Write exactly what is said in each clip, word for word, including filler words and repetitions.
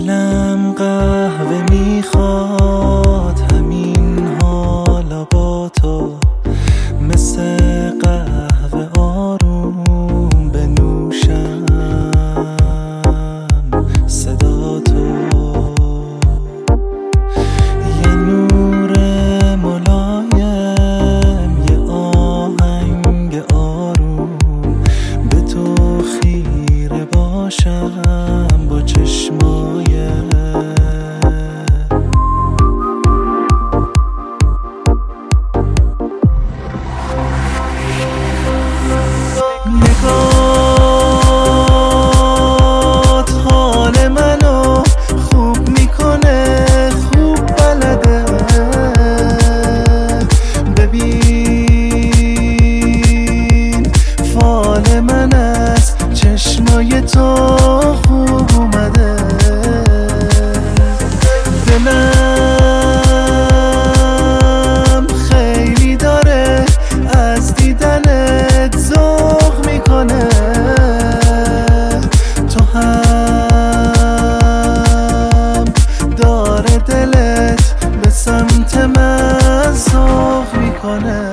دلم قهوه میخواد، همین حالا با تو مثل قهوه آروم بنوشم صدا تو. یه نور ملایم، یه آهنگ آروم، به تو خیره باشم با چشمای نگات حال منو خوب میکنه، خوب بلده. ببین فال من از چشمای تو خوب اومده. دلم خیلی داره از دیدنت ذوق میکنه، تو هم داره دلت به سمت من سوق میکنه.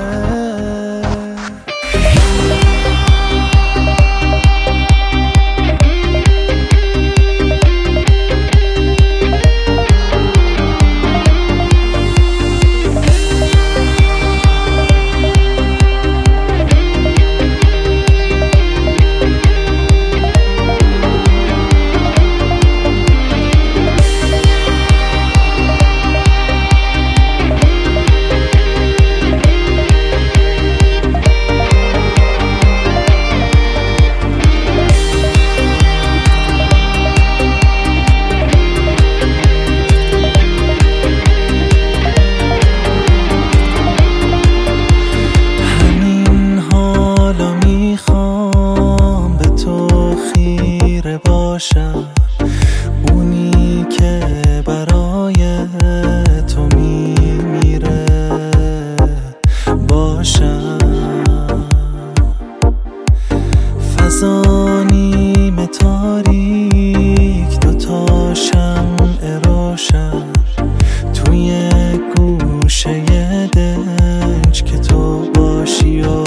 اونی که برای تو میمیره باشم. فضا نیمه تاریک، دوتا شمع روشن توی گوشه دنج که تو باشی و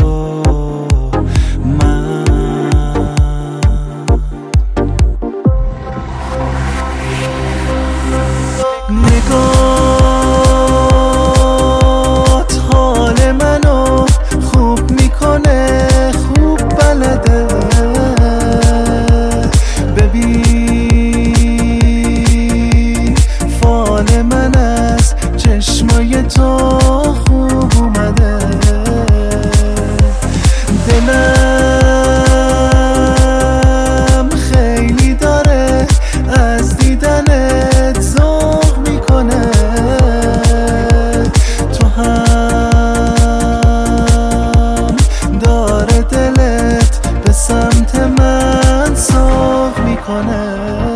نگات حال منو خوب میکنه، خوب بلده. ببین فال من از چشمای تو خوب اومده. دلم خیلی داره از دیدنت ذوق میکنه، تو هم داره دلت به سمت من سوق میکنه.